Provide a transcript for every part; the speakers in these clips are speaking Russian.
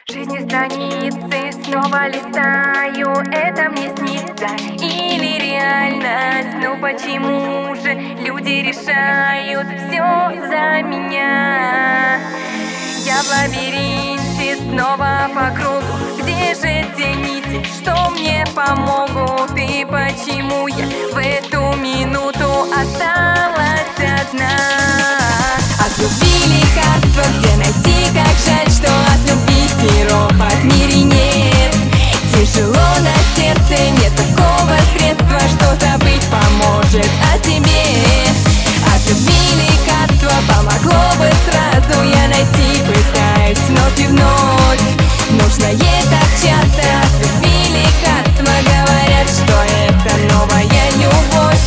Жизни страницы снова листаю, это мне снится или реальность? Ну почему же люди решают все за меня? Я в лабиринте снова по кругу, где же те нити, что мне помогут? И почему я в эту минуту осталась одна? От любви лекарства, где найти, как жаль, что от любви сиропа в мире нет. Тяжело на сердце, нет такого средства, что забыть поможет о тебе. От любви лекарства помогло бы сразу, я найти пытаюсь вновь и вновь. Нужное так часто, от любви лекарства говорят, что это новая любовь.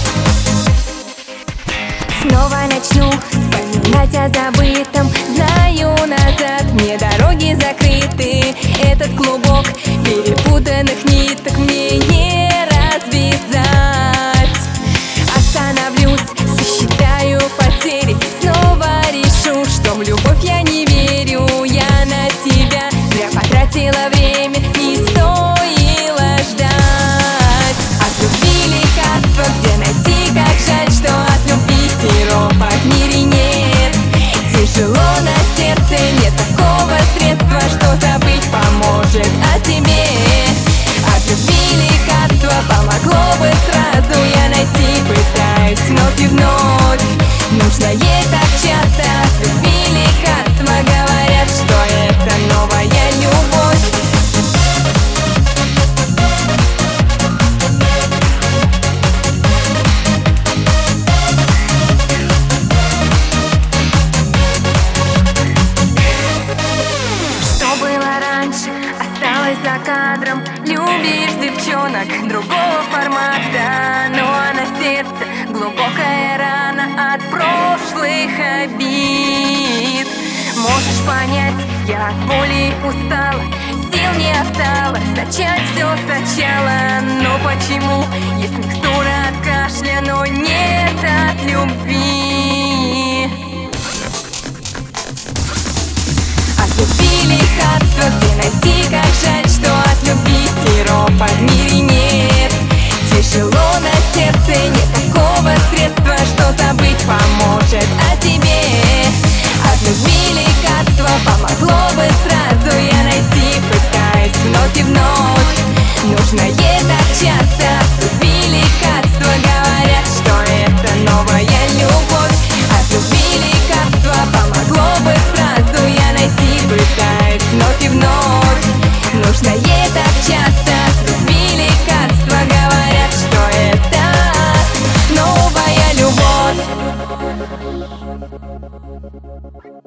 Снова начну вспоминать о забытом. Знаю, назад мне дороги закрыты. Этот клубок перепутанных ниток мне не развязать. Остановлюсь, сосчитаю потери, снова решу, что в любовь я не верю. Я на тебя зря потратила время, не стоило ждать. От любви лекарства, где найти, как жаль, что от любви сиропа в мире нет. Тяжело на сердце, нет такого средства, что забыть поможет о тебе. От любви лекарства помогло бы сразу, я найти пытаюсь вновь и вновь. Нужное так часто, от любви лекарства говорят, что это новая любовь. Осталась за кадром, любишь девчонок другого формата, ну а на сердце глубокая рана от прошлых обид. Можешь понять, я от боли устала, сил не осталось начать все сначала. Но почему есть микстура от кашля, но нет от любви? От любви лекарства, где найти, как жаль, что от любви сиропа в мире нет. Тяжело на сердце, нет такого средства, что забыть поможет о тебе. От любви лекарства помогло бы сразу, я найти пытаюсь вновь и вновь. Нужное так часто, от любви лекарства говорят, что это новая любовь. От любви лекарства помогло бы сразу, я найти пытаюсь вновь и вновь. Нужное так часто, от любви лекарства говорят, что это новая любовь.